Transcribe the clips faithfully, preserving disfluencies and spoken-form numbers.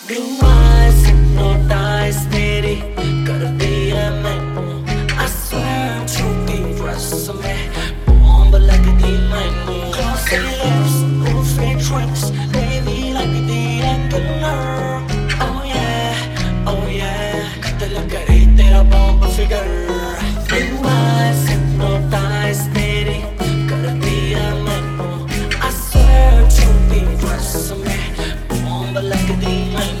Blue eyes hypnotize तेरी कर दिया मैनू I swear झूठी dress में bomb लगती मैनू Glossy lips, goofy tricks baby लगती है killer Oh yeah, oh yeah कत्ल करे तेरा bomb figure Blue eyes hypnotize तेरी कर दिया मैनू I swear झूठी dress में bomb लगती मैनू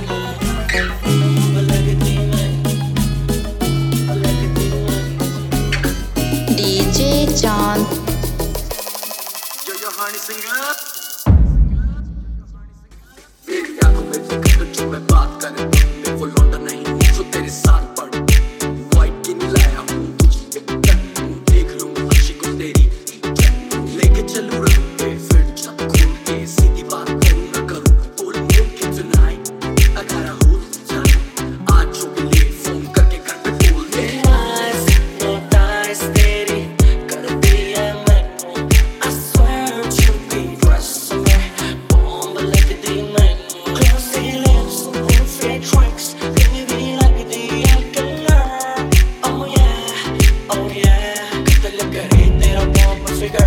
D J Chand Yo yo honey singer मेरी आंखों में दिखकर जो मैं बात करे मैं वो लौटा नहीं जो तेरे साथ पड़ वाइट की नहीं लाया हूँ देख लूँ अच्छी को तेरी लेके चलूँ रंग पे फिर जब खोल के सीधी बात करूँ ना करूँ बोल मुमकिन tonight I gotta hold tight आज जो के लिए फोन करके घर पे बोल दे Eyes hypnotize तेरी कर दिया मैनू I swear झूठी dress में bomb लगती मैनू Glossy lips, goofy tricks baby लगती है killer Oh yeah, oh yeah कत्ल करे तेरा bomb figure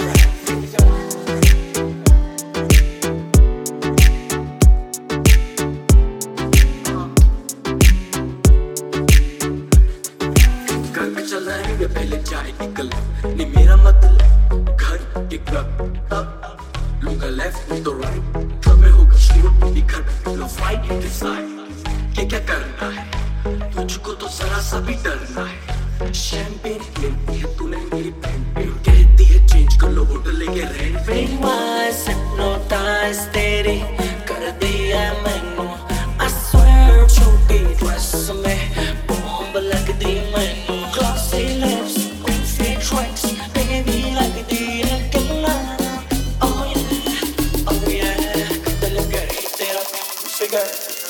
घर पे चल रहे हैं पहले चाय निकल नहीं मेरा मतलब घर के क्लब तब लूंगा लेफ्ट तो राइट क्लब में होगा शूट भी घर पे लो फाइट डिसाइड क्या क्या करना है तुझको तो जरा सा भी डरना है शैंपेन लेती है तूने मेरी पेन पे कहती है चेंज कर लो होटल लेके रेंट पे Blue eyes hypnotize तेरी कर दिया मैनू I swear झूठी dress में bomb लगती मैनू Glossy lips, goofy tricks baby लगती है killer Oh yeah, oh yeah कत्ल करे तेरा figure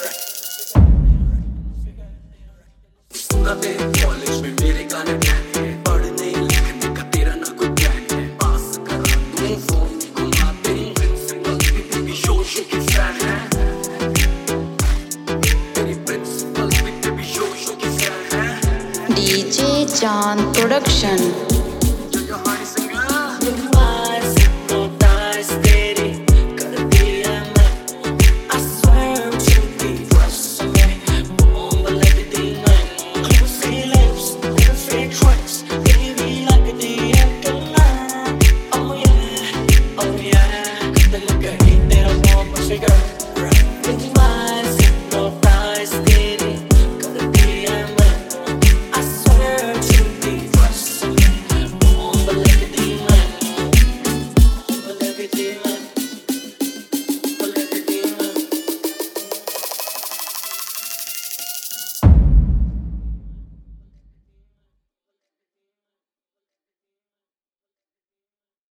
सुना तेरे कॉलेज में मेरे गाने ट्रैक है पढ़ने लिखने का तेरा ना कोई ट्रैक है पास करा दूं फोन घुमा तेरी प्रिंसिपल भी तेरी शो शो की फैन है तेरी प्रिंसिपल भी तेरी शो शो की फैन है D J Chand Production